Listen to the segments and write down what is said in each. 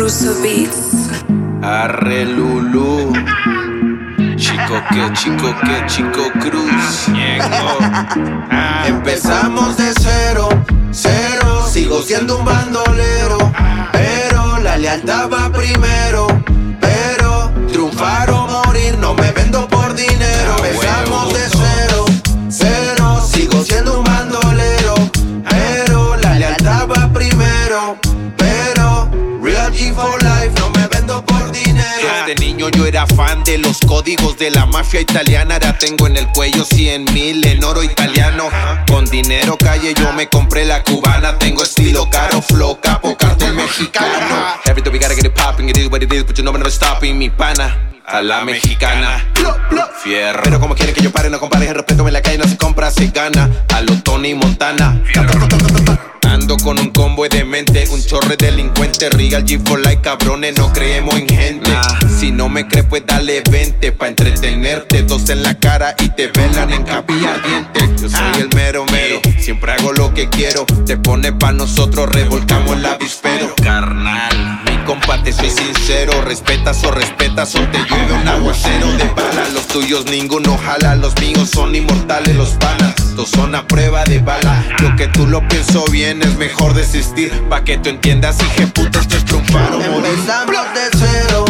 Russo Beats. Arre Lulu. Chico Cruz. Empezamos de cero, sigo siendo un bandolero, pero la lealtad va primero. Pero triunfar o morir, no me vendo por dinero. Empezamos de cero, sigo siendo un bandolero, pero la lealtad va primero. Pero real G for life, no me vendo por dinero. Desde niño yo era fan de los códigos de la mafia italiana. Ahora tengo en el cuello 100,000 en oro italiano. Con dinero calle yo me compré la cubana. Tengo estilo caro, flow, capo, cartel mexicano. Everything we gotta get it popping, it is what it is, but you know I'm never stopping, mi pana. A la mexicana, fierro. Pero como quieren que yo pare, no compares, el respeto en la calle no se compra, se gana. A lo Tony Montana, ando con un combo de mente, un chorre delincuente. Real G for life, cabrones, no creemos en gente. Si no me crees, pues dale 20 pa' entretenerte. Dos en la cara y te velan en capilla ardiente. Yo soy el mero, siempre hago lo que quiero. Te pones pa' nosotros, revolcamos el avispero. Carnal, mi compa, te soy sincero. Respetas o te llueve un aguacero de bala. Los tuyos ninguno jala, los míos son inmortales, los panas. Todos son a prueba de bala. Lo que tú lo pienso bien, es mejor desistir. Pa' que tú entiendas, hijeputa, esto es triunfar o morir. Empezamos de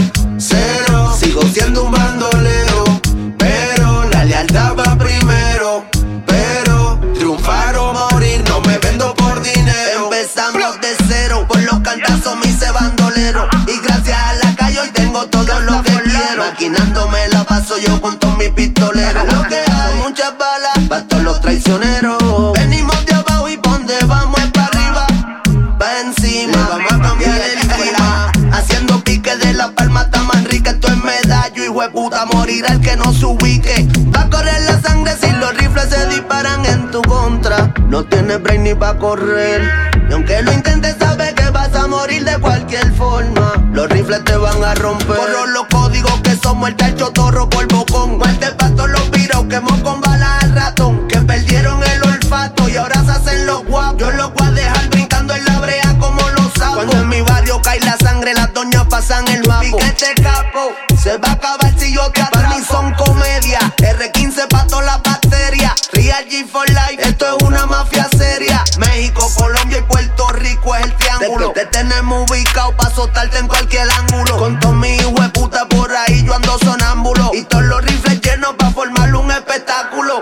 cero, sigo siendo un bandolero, pero la lealtad va primero. Pero triunfar o morir, no me vendo por dinero. Empezamos de cero, por los cantazos me hice bandolero. Y gracias a la calle hoy tengo todo lo que quiero. Maquinándome la paso yo con todos mis pistoleros. Lo que hay, muchas balas, pa' todos los traicioneros. Venimos de abajo y pa' donde vamos es pa' arriba. Va encima, vamos a cambiar el clima. Haciendo pique de la palma está más rica. Esto es medallo, hijo de puta, morirá el que no se ubique. Va a correr la sangre si los rifles se disparan en tu contra. No tienes break ni pa' correr. Y aunque lo intentes, sabes que vas a morir de cualquier forma. Los rifles te van a romper. Por los códigos que somos el tacho, torro por bocón. Guante pa' todos los piraos, quemó con balas al ratón. Que perdieron el olfato y ahora se hacen los guapos. Yo los voy a dejar brincando en la brea como los sapos. Cuando en mi barrio cae la sangre, las doñas pasan el mapo. Piquete capo, se va a acabar si yo te atrapo. Para mí son comedia, R15 pa' todas las bacterias. Real G for life, esto es una mafia seria. México, Colombia y Puerto Rico es el triángulo. Te tenemos ubicado pa' soltarte en cualquier ángulo. Con todos mis hijos de puta por ahí yo ando sonámbulo. Y todos los rifles llenos pa' formar un espectáculo.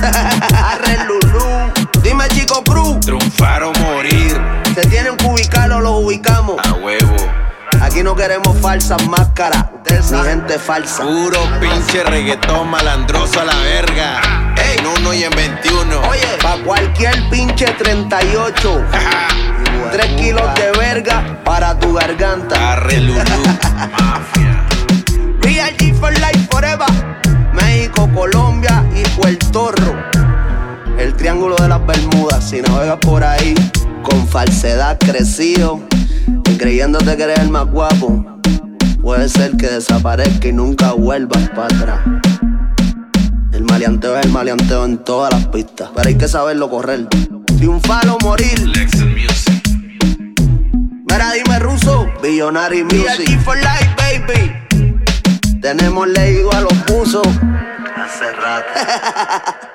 Arre Lulu, dime Chico Cruz. Triunfar o morir. Se tienen que ubicar o los ubicamos. A huevo. Aquí no queremos falsas máscaras, ni gente falsa. Puro pinche reggaetón malandroso a la verga. En 1 y en 21. Oye, pa' cualquier pinche 38. 3 kilos de verga para tu garganta. Arre Lulu. Mafia. Real G for life forever. México, Colombia y Puerto Rico. El triángulo de las Bermudas. Si navegas por ahí con falsedad crecido y creyéndote que eres el más guapo, puede ser que desaparezca y nunca vuelvas para atrás. El maleanteo es el maleanteo en todas las pistas, pero hay que saberlo correr. Triunfar o morir. Lexan Music. Mira, dime Russo, Billionaire Music. Real G for life, baby. Tenemos leído a los buzos hace rato.